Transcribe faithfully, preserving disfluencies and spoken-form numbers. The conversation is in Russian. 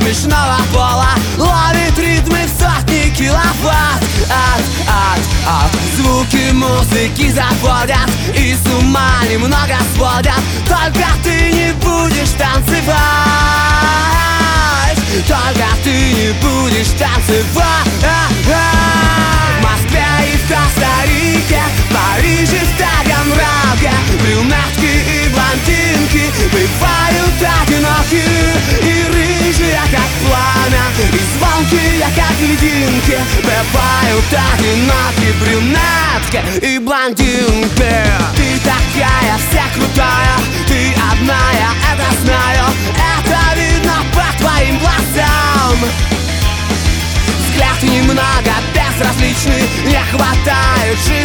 смешного пола ловит ритмы в сотни киловатт. Ад, ад, ад, звуки музыки заводят и с ума немного сводят. Только ты не будешь танцевать, только ты не будешь танцевать. В Москве и в Коста-Рике, в Париже, в Таганроге брюнетки и блондинки бывают одиноки и рыжие, как пламя, и звонкие, как льдинки. Бывают одиноки брюнетки и блондинки. Ты такая вся крутая, ты одна, я это знаю, это видно по твоим глазам. Взгляд немного безразличный, не хватает жизни.